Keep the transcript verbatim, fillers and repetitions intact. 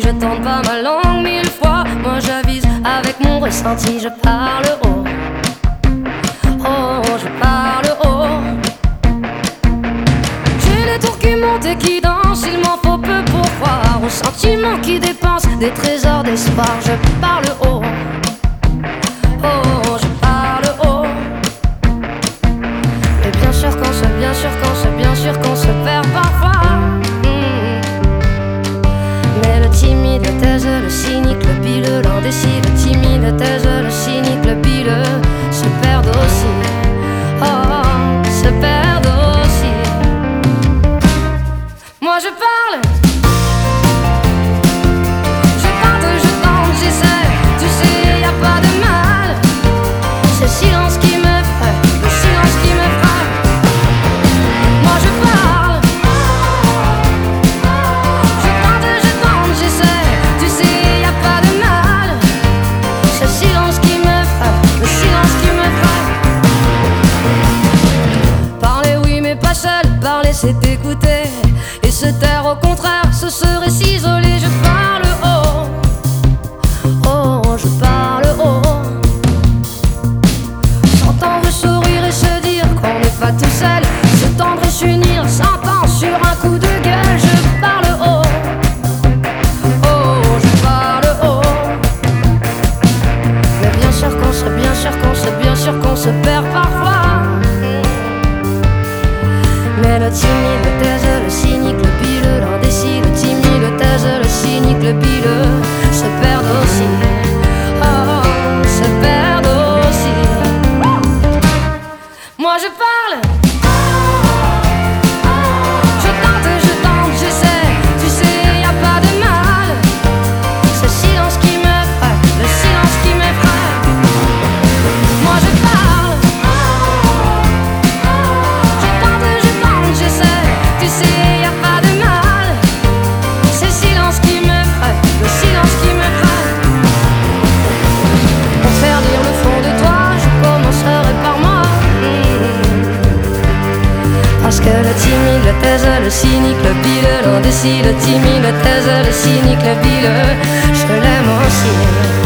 je tente pas ma langue mille fois. Moi j'avise avec mon ressenti, je parle haut. Oh, je parle haut. J'ai les tours qui montent et qui dansent, il m'en faut peu pour croire aux sentiments qui dépensent des trésors d'espoir. Je parle haut. Oh, je parle haut. Et bien sûr qu'on se, bien sûr qu'on se, bien sûr qu'on se perd parfois. Mmh. Mais le timide, le taise, le cynique, le bileux, l'indécis, le timide, le taise, le cynique, le bileux se perdent aussi. Oh, se perdent aussi. Moi je parle. Je tente, je tente, j'essaie. Tu sais, y a pas de mal. C'est le silence qui me ferait, le silence qui me ferait. Moi je parle. Je tente, je tente, j'essaie. Tu sais, y a pas de mal. C'est le silence qui me ferait, le silence qui me ferait. Parler oui mais pas seul, parler c'est écouter. Et se taire au contraire, ce serait s'isoler. Je parle haut. Oh, je parle haut. S'entendre sourire et se dire qu'on n'est pas tout seul. Se tendre et s'unir, s'entendre sur un coup de gueule. Je parle haut. Oh, je parle haut. Mais bien sûr qu'on se, bien sûr qu'on se, bien sûr qu'on se perd parfois. Mais le timide, le taise, le cynique, le bileux, l'indécis, le timide, le taise, le cynique, le bileux se perdent aussi. Oh, se perdent aussi. Moi je parle. Je tente, je tente, j'essaie. Tu sais, y a pas de mal. C'est le silence qui me ferait, le silence qui m'effraie. Moi je parle. Je tente, je tente, j'essaie. Tu sais, y a pas de mal. C'est le silence qui m'effraie, le silence qui m'effraie. Pour faire dire le fond de toi, je commencerai par moi. Parce que le timide, le taise, le cynique, le bileux, l'indécis, le timide, le taise, le cynique, le bileux, je l'aime aussi.